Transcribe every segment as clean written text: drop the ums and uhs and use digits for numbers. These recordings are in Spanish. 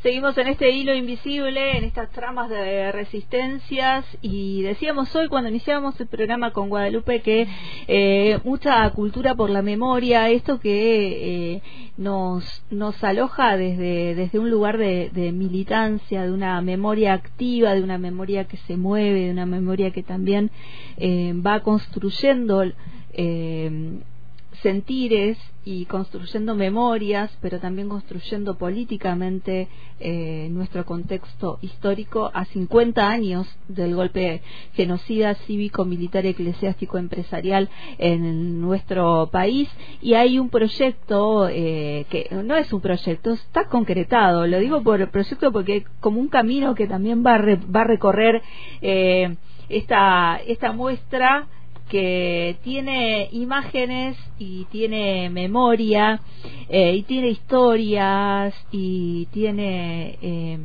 Seguimos en este hilo invisible, en estas tramas de resistencias, y decíamos hoy cuando iniciábamos el programa con Guadalupe que mucha cultura por la memoria, esto que nos aloja desde un lugar de militancia, de una memoria activa, de una memoria que se mueve, de una memoria que también va construyendo sentires y construyendo memorias, pero también construyendo políticamente nuestro contexto histórico a 50 años del golpe genocida cívico, militar, eclesiástico, empresarial en nuestro país. Y hay un proyecto que no es un proyecto, está concretado, lo digo por proyecto porque como un camino que también va a recorrer esta muestra, que tiene imágenes y tiene memoria y tiene historias y tiene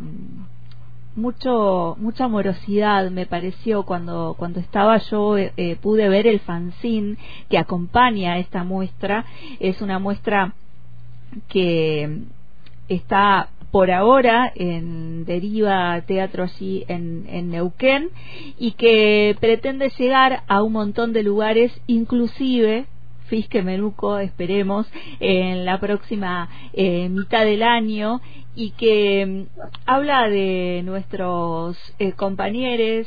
mucha amorosidad. Me pareció cuando estaba yo pude ver el fanzine que acompaña a esta muestra. Es una muestra que está por ahora en Deriva Teatro allí en Neuquén, y que pretende llegar a un montón de lugares, inclusive Fisque Menuco, esperemos, en la próxima mitad del año, y que habla de nuestros compañeros,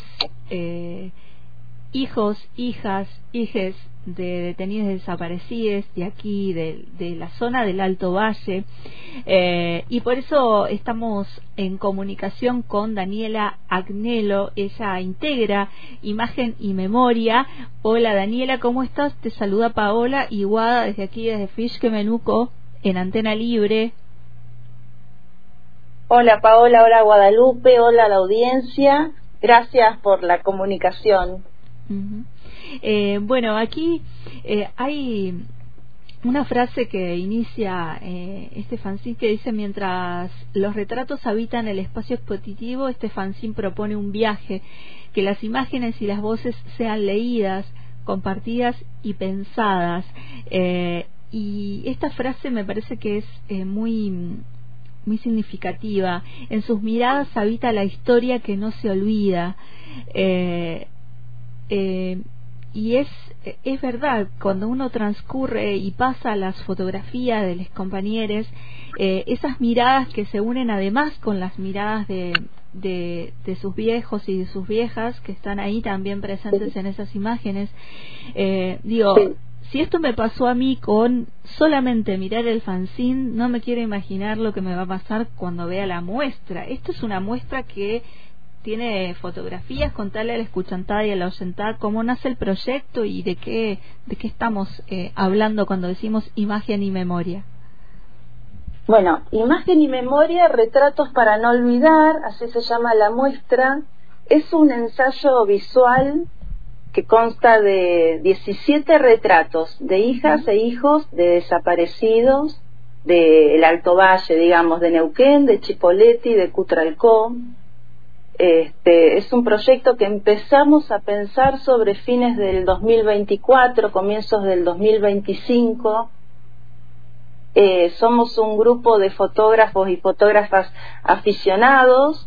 hijos, hijas, hijes de detenidos desaparecidos de aquí, de la zona del Alto Valle, y por eso estamos en comunicación con Daniela Agnello. Ella integra Imagen y Memoria. Hola Daniela, ¿cómo estás? Te saluda Paola y Guada desde aquí, desde Fisque Menuco, en Antena Libre. Hola Paola, hola Guadalupe, hola a la audiencia, gracias por la comunicación. Uh-huh. Bueno, aquí hay una frase que inicia este fanzine que dice: mientras los retratos habitan el espacio expositivo, este fanzine propone un viaje, que las imágenes y las voces sean leídas, compartidas y pensadas. Y esta frase me parece que es muy significativa. En sus miradas habita la historia que no se olvida. Y es verdad, cuando uno transcurre y pasa las fotografías de los compañeros, esas miradas que se unen además con las miradas de sus viejos y de sus viejas que están ahí también presentes en esas imágenes, digo, si esto me pasó a mí con solamente mirar el fanzine, no me quiero imaginar lo que me va a pasar cuando vea la muestra. Esto es una muestra que tiene fotografías. Contale a la escuchantada y a la oyentada cómo nace el proyecto y de qué estamos hablando cuando decimos imagen y memoria. Bueno, Imagen y Memoria, retratos para no olvidar, así se llama la muestra. Es un ensayo visual que consta de 17 retratos de hijas e hijos de desaparecidos del Alto Valle, digamos, de Neuquén, de Chipoleti, de Cutralcó. Es un proyecto que empezamos a pensar sobre fines del 2024, comienzos del 2025. Somos un grupo de fotógrafos y fotógrafas aficionados,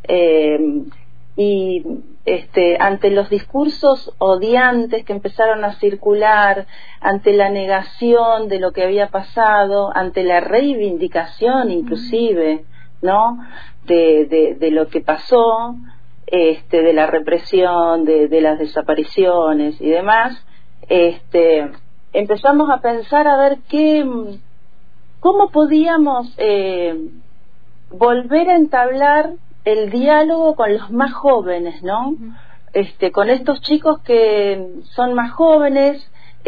y ante los discursos odiantes que empezaron a circular, ante la negación de lo que había pasado, ante la reivindicación inclusive, ¿no?, de lo que pasó, de la represión, de las desapariciones y demás, empezamos a pensar a ver cómo podíamos volver a entablar el diálogo con los más jóvenes, ¿no? Con estos chicos que son más jóvenes.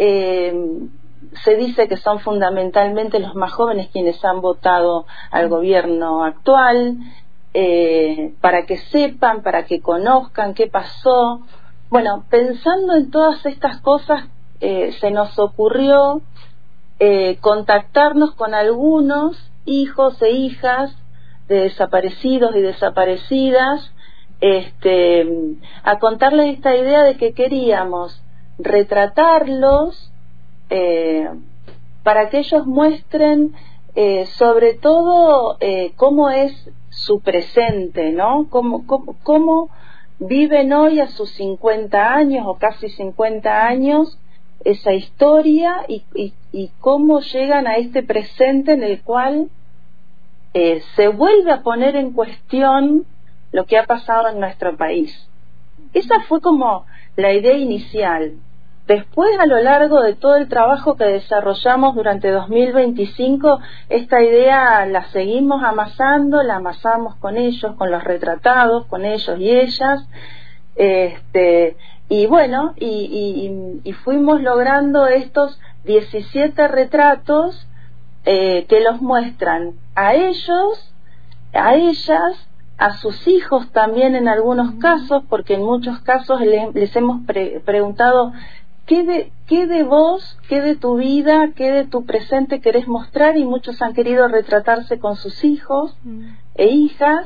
Se dice que son fundamentalmente los más jóvenes quienes han votado al gobierno actual, para que sepan, para que conozcan qué pasó. Bueno, pensando en todas estas cosas, se nos ocurrió contactarnos con algunos hijos e hijas de desaparecidos y desaparecidas, a contarles esta idea de que queríamos retratarlos para que ellos muestren sobre todo cómo es su presente, ¿no? Cómo viven hoy a sus 50 años o casi 50 años esa historia y cómo llegan a este presente en el cual se vuelve a poner en cuestión lo que ha pasado en nuestro país. Esa fue como la idea inicial. Después, a lo largo de todo el trabajo que desarrollamos durante 2025, esta idea la seguimos amasando, la amasamos con ellos, con los retratados, con ellos y ellas, y bueno, y fuimos logrando estos 17 retratos que los muestran a ellos, a ellas, a sus hijos también en algunos casos, porque en muchos casos les hemos preguntado ¿qué de vos, qué de tu vida, qué de tu presente querés mostrar? Y muchos han querido retratarse con sus hijos e hijas.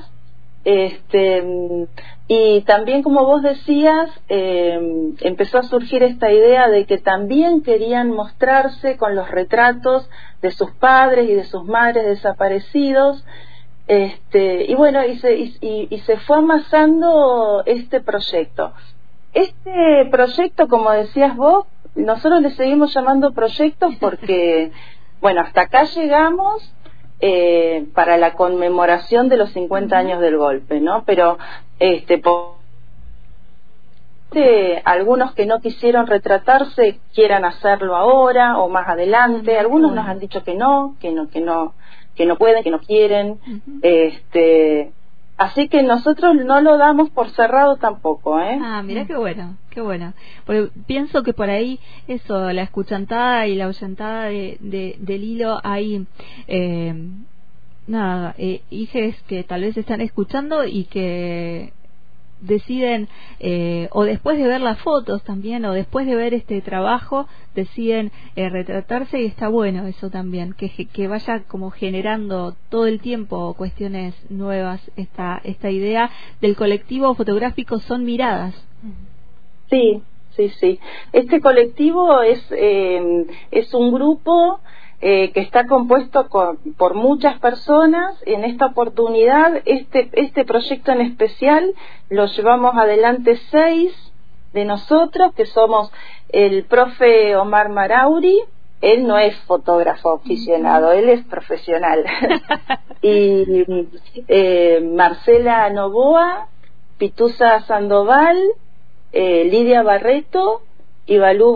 Y también, como vos decías, empezó a surgir esta idea de que también querían mostrarse con los retratos de sus padres y de sus madres desaparecidos. Y bueno, y se fue amasando este proyecto. Este proyecto, como decías vos, nosotros le seguimos llamando proyectos porque, bueno, hasta acá llegamos para la conmemoración de los 50 años del golpe, ¿no? Pero algunos que no quisieron retratarse quieran hacerlo ahora o más adelante. Algunos nos han dicho que no pueden, que no quieren. Así que nosotros no lo damos por cerrado tampoco, ¿eh? Ah, mira qué bueno, qué bueno. Porque pienso que por ahí eso, la escuchantada y la ahuyentada del hilo, hay hijes que tal vez están escuchando y que deciden, o después de ver las fotos también, o después de ver este trabajo, deciden retratarse, y está bueno eso también, que vaya como generando todo el tiempo cuestiones nuevas, esta idea del colectivo fotográfico Son Miradas. Sí. Este colectivo es un grupo que está compuesto por muchas personas. En esta oportunidad, este proyecto en especial lo llevamos adelante 6 de nosotros, que somos el profe Omar Marauri. Él no es fotógrafo aficionado, él es profesional. Y Marcela Novoa, Pitusa Sandoval, Lidia Barreto, Ibalú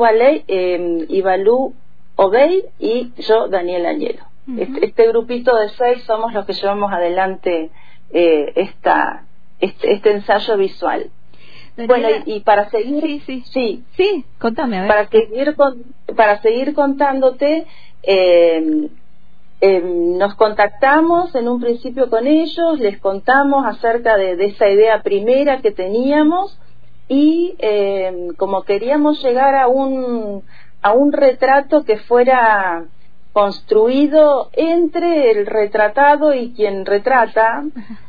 Obey y yo, Daniel Añelo. Este grupito de 6 somos los que llevamos adelante este ensayo visual. Daniela, bueno, y para seguir, sí, contame, a ver. Para seguir contándote, nos contactamos en un principio con ellos, les contamos acerca de esa idea primera que teníamos, y como queríamos llegar a un retrato que fuera construido entre el retratado y quien retrata,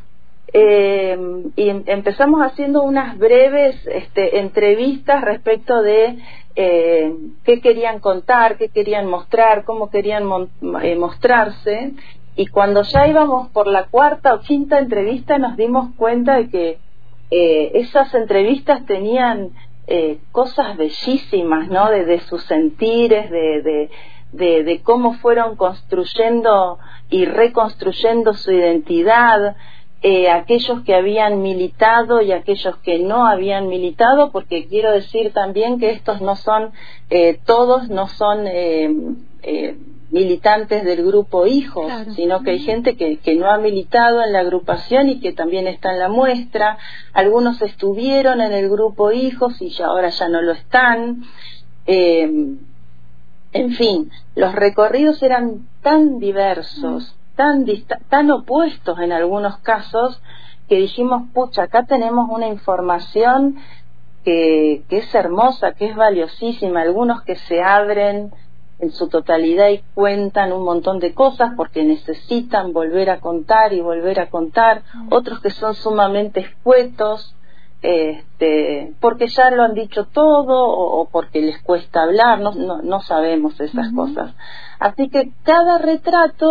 y empezamos haciendo unas breves entrevistas respecto de qué querían contar, qué querían mostrar, cómo querían mostrarse, y cuando ya íbamos por la 4ª o 5ª entrevista nos dimos cuenta de que esas entrevistas tenían cosas bellísimas, ¿no? De sus sentires, de cómo fueron construyendo y reconstruyendo su identidad, aquellos que habían militado y aquellos que no habían militado, porque quiero decir también que estos no son todos no son militantes del grupo Hijos, claro, sino que hay gente que no ha militado en la agrupación y que también está en la muestra. Algunos estuvieron en el grupo Hijos y ahora ya no lo están. En fin, los recorridos eran tan diversos, tan opuestos en algunos casos, que dijimos, pucha, acá tenemos una información que es hermosa, que es valiosísima. Algunos que se abren en su totalidad y cuentan un montón de cosas porque necesitan volver a contar y volver a contar. Otros que son sumamente escuetos, porque ya lo han dicho todo o porque les cuesta hablar, no sabemos esas cosas. Así que cada retrato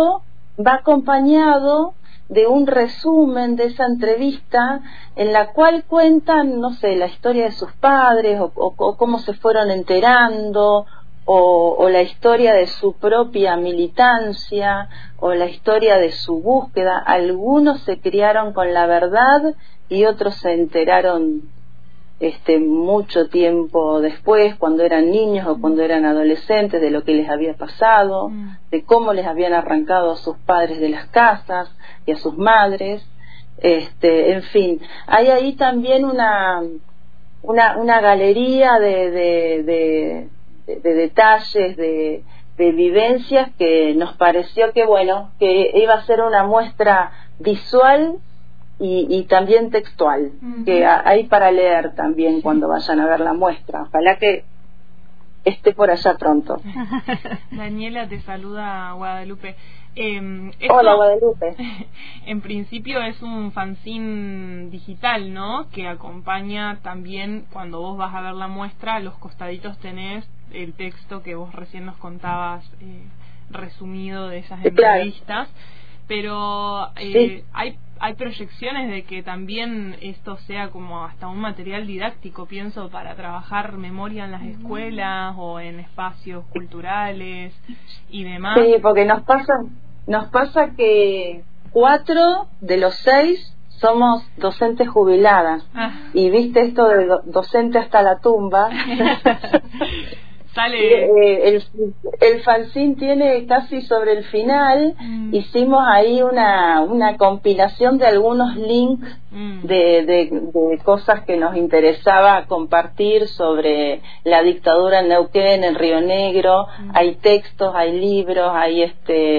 va acompañado de un resumen de esa entrevista en la cual cuentan, no sé, la historia de sus padres o cómo se fueron enterando o la historia de su propia militancia o la historia de su búsqueda. Algunos se criaron con la verdad y otros se enteraron mucho tiempo después, cuando eran niños o cuando eran adolescentes, de lo que les había pasado, de cómo les habían arrancado a sus padres de las casas y a sus madres. En fin, hay ahí también una galería de detalles, de vivencias, que nos pareció que que iba a ser una muestra visual y también textual, que hay para leer también cuando vayan a ver la muestra. Ojalá que esté por allá pronto. Daniela, te saluda Guadalupe. Hola, Guadalupe. En principio es un fanzine digital, ¿no? Que acompaña también, cuando vos vas a ver la muestra, a los costaditos tenés el texto que vos recién nos contabas, resumido de esas entrevistas. Pero sí. hay proyecciones de que también esto sea como hasta un material didáctico, pienso, para trabajar memoria en las escuelas o en espacios culturales y demás. Sí, porque nos pasa que 4 de los 6 somos docentes jubiladas. Y viste esto de docente hasta la tumba. Sale. El fanzine tiene casi sobre el final, hicimos ahí una compilación de algunos links de cosas que nos interesaba compartir sobre la dictadura en Neuquén, en Río Negro. Hay textos, hay libros, hay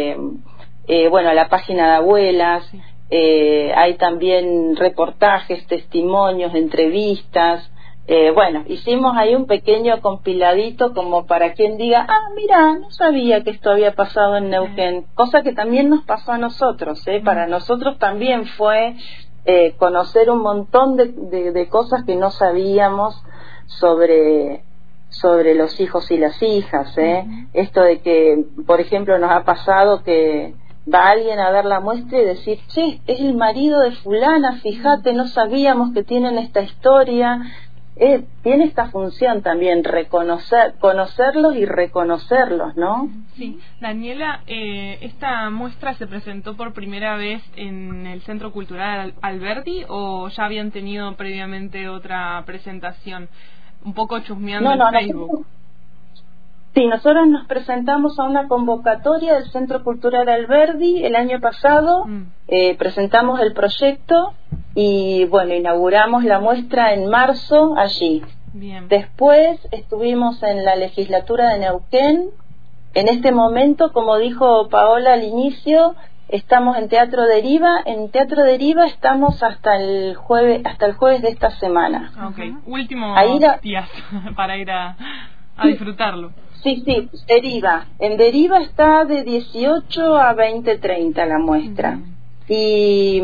la página de abuelas, hay también reportajes, testimonios, entrevistas. Hicimos ahí un pequeño compiladito como para quien diga, mira, no sabía que esto había pasado en Neuquén, cosa que también nos pasó a nosotros, para nosotros también fue conocer un montón de cosas que no sabíamos sobre los hijos y las hijas, esto de que, por ejemplo, nos ha pasado que va alguien a ver la muestra y decir, che, es el marido de fulana, fíjate, no sabíamos que tienen esta historia. Tiene esta función también, conocerlos y reconocerlos, ¿no? Sí. Daniela, ¿esta muestra se presentó por primera vez en el Centro Cultural Alberdi o ya habían tenido previamente otra presentación? Un poco chusmeando en Facebook. Sí, nosotros nos presentamos a una convocatoria del Centro Cultural Alberdi el año pasado, presentamos el proyecto y inauguramos la muestra en marzo allí. Bien. Después estuvimos en la legislatura de Neuquén. En este momento, como dijo Paola al inicio, estamos en Teatro Deriva. En Teatro Deriva estamos hasta el jueves de esta semana. Okay. Últimos días para ir a disfrutarlo. Sí, Deriva. En Deriva está de 18 a 20:30 la muestra. Y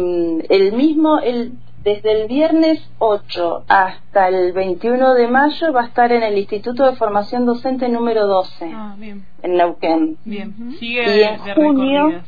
desde el viernes 8 hasta el 21 de mayo va a estar en el Instituto de Formación Docente número 12, bien. En Neuquén. Bien. Sigue y en junio... recorridas.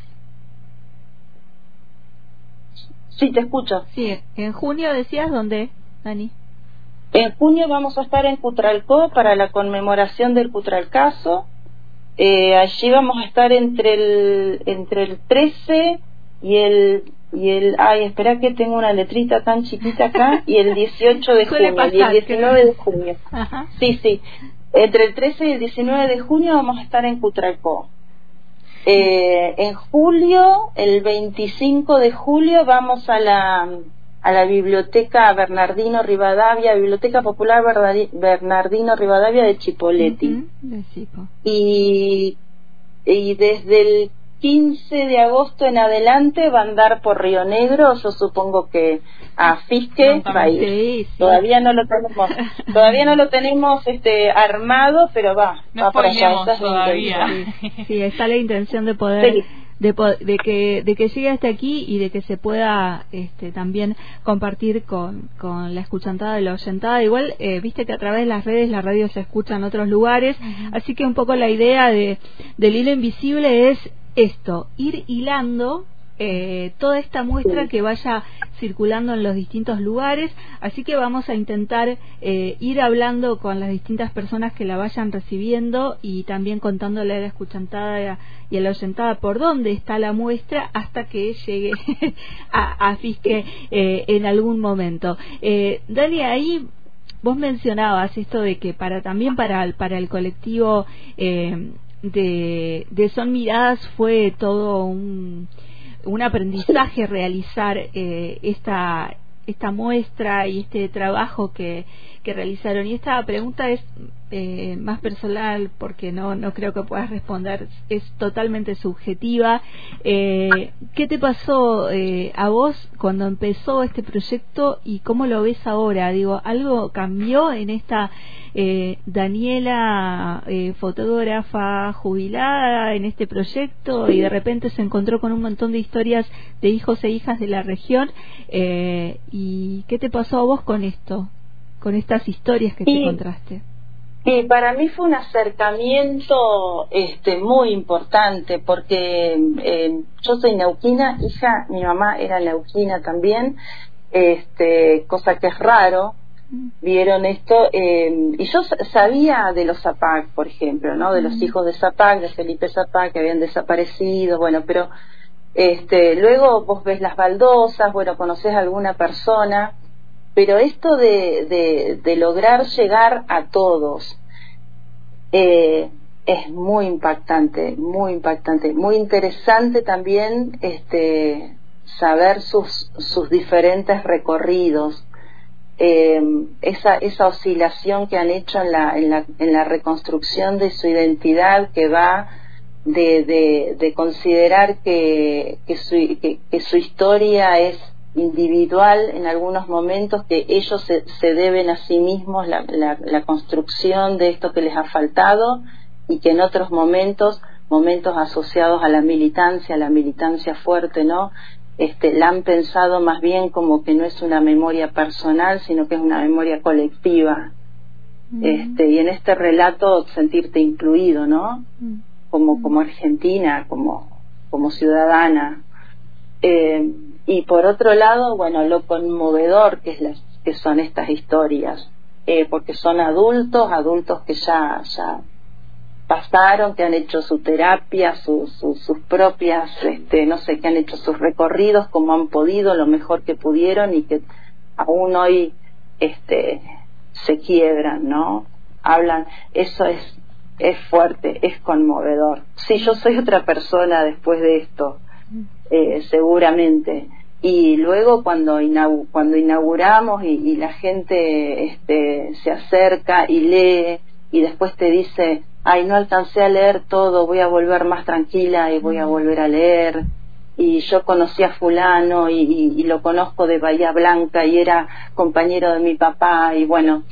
Sí, te escucho. Sí, en junio decías, ¿dónde, Dani? En junio vamos a estar en Cutralcó para la conmemoración del Cutralcazo. Allí vamos a estar entre el 13 y el espera que tengo una letrita tan chiquita acá, y el 18 de junio y el 19 de junio. Ajá. Sí, entre el 13 y el 19 de junio vamos a estar en Cutralcó. En julio, el 25 de julio, vamos a la Biblioteca Bernardino Rivadavia, Biblioteca Popular Bernardino Rivadavia de Chipoleti. Y desde el 15 de agosto en adelante va a andar por Río Negro. Yo supongo que a Fisque va a ir. Sí. Todavía no lo tenemos armado, pero va por allá. Todavía. Sí, está la intención de poder... Sí. De que llegue hasta aquí y de que se pueda también compartir con la escuchantada y la oyentada. Igual, viste que a través de las redes la radio se escucha en otros lugares, así que un poco la idea del hilo invisible es esto, ir hilando toda esta muestra que vaya circulando en los distintos lugares, así que vamos a intentar ir hablando con las distintas personas que la vayan recibiendo y también contándole a la escuchantada y a la oyentada por dónde está la muestra hasta que llegue a Fisque en algún momento. Dani, ahí vos mencionabas esto de que también para el colectivo de Son Miradas fue todo un aprendizaje realizar esta muestra y este trabajo que realizaron. Y esta pregunta es más personal porque no creo que puedas responder, es totalmente subjetiva. ¿Qué te pasó a vos cuando empezó este proyecto y cómo lo ves ahora? Digo, ¿algo cambió en esta Daniela, fotógrafa jubilada, en este proyecto, y de repente se encontró con un montón de historias de hijos e hijas de la región? ¿Y qué te pasó a vos con esto, con estas historias que te encontraste? Y para mí fue un acercamiento muy importante porque yo soy neuquina, mi mamá era neuquina también, cosa que es raro. Vieron esto y yo sabía de los Zapac, por ejemplo, ¿no? De los hijos de Zapac, de Felipe Zapac, que habían desaparecido, bueno, pero luego vos ves las baldosas, bueno, conoces a alguna persona, pero esto de lograr llegar a todos es muy impactante, muy interesante también saber sus diferentes recorridos. Esa oscilación que han hecho en la reconstrucción de su identidad, que va de considerar que su historia es individual en algunos momentos, que ellos se deben a sí mismos la construcción de esto que les ha faltado, y que en otros momentos asociados a la militancia fuerte, ¿no? La han pensado más bien como que no es una memoria personal, sino que es una memoria colectiva. Y en este relato sentirte incluido, ¿no? Como argentina, como ciudadana. Y por otro lado, bueno, lo conmovedor que son estas historias, porque son adultos que ya pasaron, que han hecho su terapia, sus propias, no sé, que han hecho sus recorridos como han podido, lo mejor que pudieron, y que aún hoy se quiebran, ¿no? Hablan, eso es fuerte, es conmovedor. Sí, yo soy otra persona después de esto, seguramente. Y luego cuando inauguramos y la gente se acerca y lee, y después te dice: ay, no alcancé a leer todo, voy a volver más tranquila y voy a volver a leer, y yo conocí a fulano y lo conozco de Bahía Blanca y era compañero de mi papá, y bueno,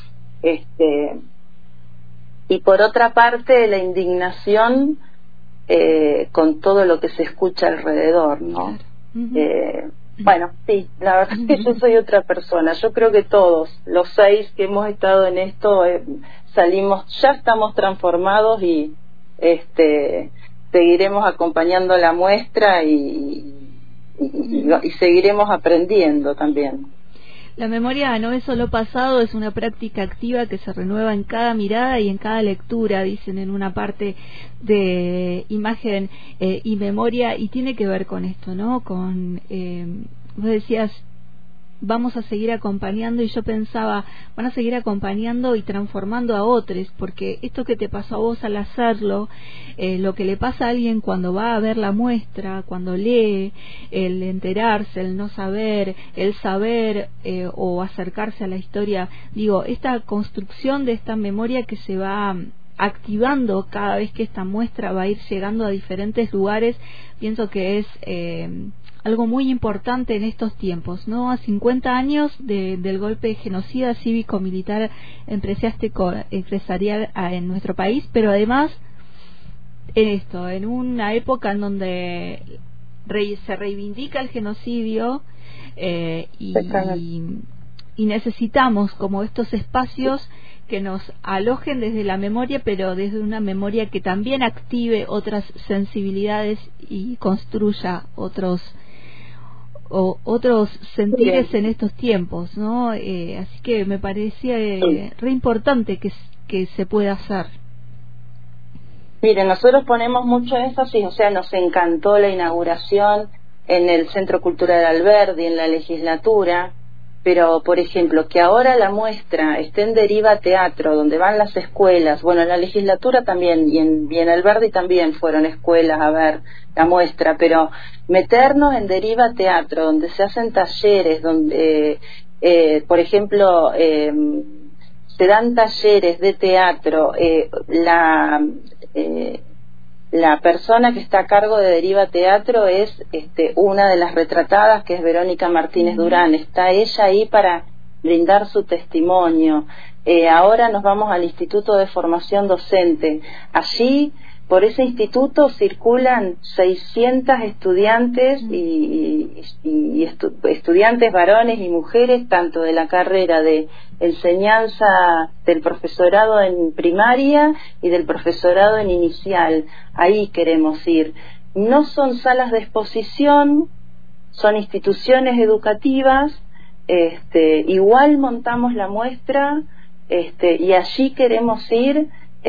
y por otra parte la indignación con todo lo que se escucha alrededor, ¿no? Bueno, sí, la verdad es que yo soy otra persona. Yo creo que todos los 6 que hemos estado en esto ya estamos transformados, y seguiremos acompañando la muestra y seguiremos aprendiendo también. La memoria no es solo pasado, es una práctica activa que se renueva en cada mirada y en cada lectura, dicen en una parte de Imagen y Memoria, y tiene que ver con esto, ¿no? Con, vos decías, vamos a seguir acompañando, y yo pensaba, van a seguir acompañando y transformando a otros, porque esto que te pasó a vos al hacerlo, lo que le pasa a alguien cuando va a ver la muestra, cuando lee, el enterarse, el no saber, el saber o acercarse a la historia, digo, esta construcción de esta memoria que se va activando cada vez que esta muestra va a ir llegando a diferentes lugares, pienso que es algo muy importante en estos tiempos, ¿no? A 50 años del golpe de genocida cívico-militar empresarial en nuestro país, pero además en una época en donde se reivindica el genocidio y necesitamos como estos espacios que nos alojen desde la memoria, pero desde una memoria que también active otras sensibilidades y construya otros sentires en estos tiempos, ¿no? Así que me parecía re importante que se pueda hacer. Mire, nosotros ponemos mucho énfasis, o sea, nos encantó la inauguración en el Centro Cultural Alberdi, en la legislatura, pero, por ejemplo, que ahora la muestra esté en Deriva Teatro, donde van las escuelas, bueno, en la legislatura también, y en Alberdi también fueron escuelas a ver la muestra, pero meternos en Deriva Teatro, donde se hacen talleres, donde, por ejemplo, se dan talleres de teatro, la persona que está a cargo de Deriva Teatro es una de las retratadas, que es Verónica Martínez Durán. Está ella ahí para brindar su testimonio. Ahora nos vamos al Instituto de Formación Docente. Allí, por ese instituto, circulan 600 estudiantes y estudiantes varones y mujeres, tanto de la carrera de enseñanza del profesorado en primaria y del profesorado en inicial. Ahí queremos ir. No son salas de exposición, son instituciones educativas. Igual montamos la muestra, y allí queremos ir.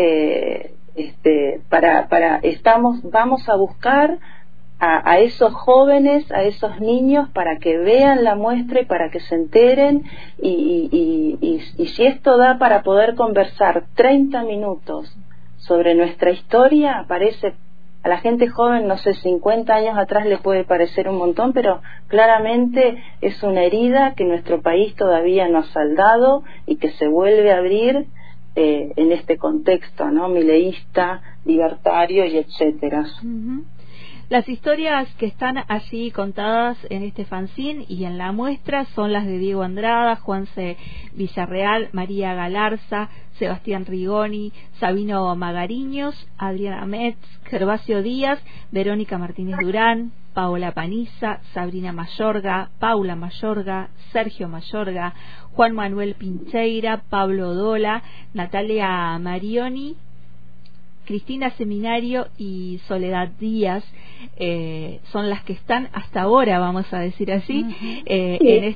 Vamos a buscar a esos jóvenes, a esos niños, para que vean la muestra y para que se enteren, y si esto da para poder conversar 30 minutos sobre nuestra historia, parece a la gente joven, no sé, 50 años atrás le puede parecer un montón, pero claramente es una herida que nuestro país todavía no ha saldado y que se vuelve a abrir en este contexto, ¿no? Mileísta, libertario y etcétera. Las historias que están allí contadas en este fanzine y en la muestra son las de Diego Andrada, Juanse Villarreal, María Galarza, Sebastián Rigoni, Sabino Magariños, Adriana Metz, Gervasio Díaz, Verónica Martínez Durán, Paola Paniza, Sabrina Mayorga, Paula Mayorga, Sergio Mayorga, Juan Manuel Pincheira, Pablo Dola, Natalia Marioni, Cristina Seminario y Soledad Díaz, son las que están hasta ahora, vamos a decir así, en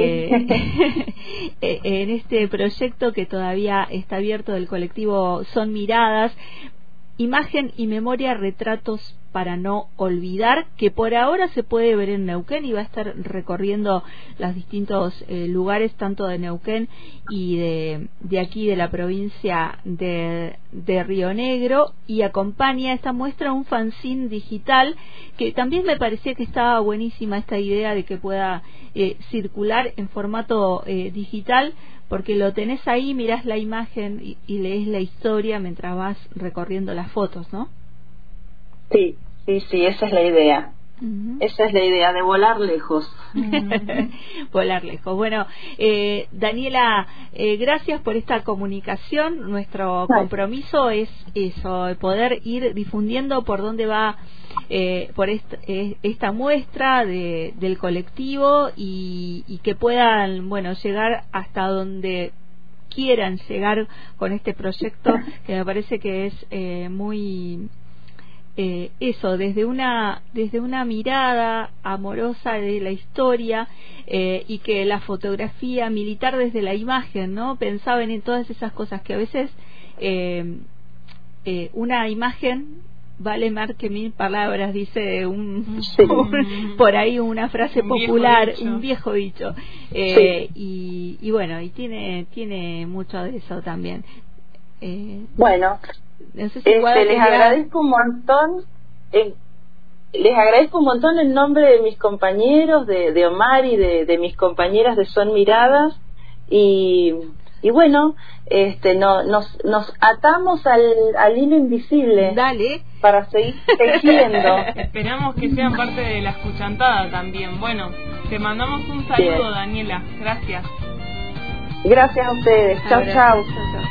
este proyecto que todavía está abierto, del colectivo Son Miradas, Imagen y Memoria, Retratos para no olvidar, que por ahora se puede ver en Neuquén y va a estar recorriendo los distintos lugares, tanto de Neuquén y de aquí de la provincia de Río Negro, y acompaña esta muestra un fanzine digital, que también me parecía que estaba buenísima esta idea de que pueda circular en formato digital, porque lo tenés ahí, mirás la imagen y lees la historia mientras vas recorriendo las fotos, ¿no? Sí, esa es la idea. Esa es la idea, de volar lejos. Volar lejos. Bueno, Daniela, gracias por esta comunicación. Nuestro compromiso es eso, poder ir difundiendo por dónde va por esta muestra del colectivo, y que puedan, llegar hasta donde quieran llegar con este proyecto, que me parece que es muy desde una mirada amorosa de la historia, y que la fotografía militar desde la imagen, ¿no? Pensaban en todas esas cosas que a veces una imagen vale más que 1000 palabras, dice por ahí una frase popular, un viejo dicho, y bueno, y tiene mucho de eso también. Bueno, no sé si les agradezco un montón. Les agradezco un montón en nombre de mis compañeros, de Omar y de mis compañeras de Son Miradas, y bueno, nos atamos al hilo invisible. Dale, para seguir tejiendo. Esperamos que sean parte de la escuchantada también. Bueno, te mandamos un saludo. Bien. Daniela, gracias. Gracias a ustedes. Chau, chau.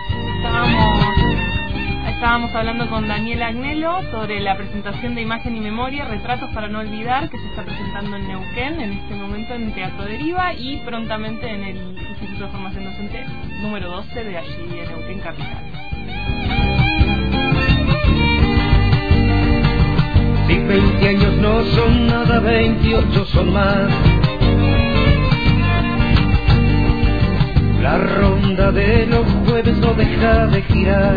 Estábamos hablando con Daniela Agnello sobre la presentación de Imagen y Memoria, Retratos para no olvidar, que se está presentando en Neuquén en este momento en Teatro Deriva y prontamente en el Instituto de Formación Docente número 12 de allí en Neuquén Capital. Si 20 años no son nada, 28 son más. La ronda de los jueves no deja de girar.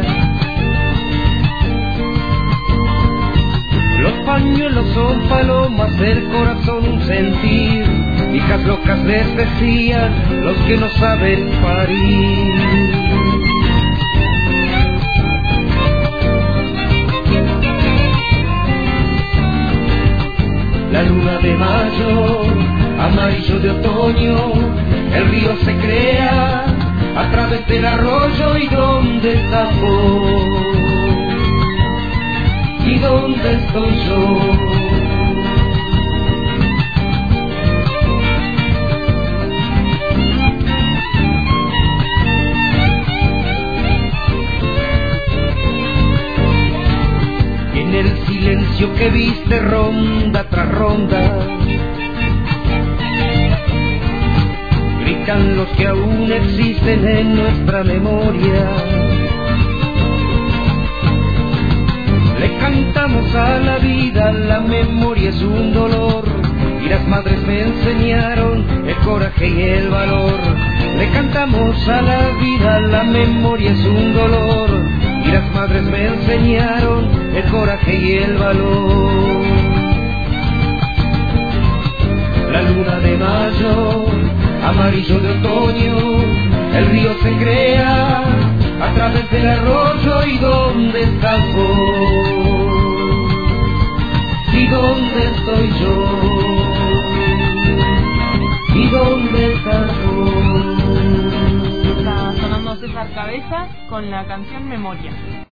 Los pañuelos son palomas, el corazón un sentir. Hijas locas les decían los que no saben parir. La luna de mayo, amarillo de otoño, el río se crea a través del arroyo. ¿Y dónde está vos? ¿Y dónde estoy yo? Y en el silencio que viste ronda tras ronda, gritan los que aún existen en nuestra memoria. Le cantamos a la vida, la memoria es un dolor, y las madres me enseñaron el coraje y el valor. Le cantamos a la vida, la memoria es un dolor, y las madres me enseñaron el coraje y el valor. La luna de mayo, amarillo de otoño, el río se crea a través del arroyo. ¿Y dónde estás vos? ¿Y dónde estoy yo? ¿Y dónde estás vos? Está sonando César Cabezas con la canción Memoria.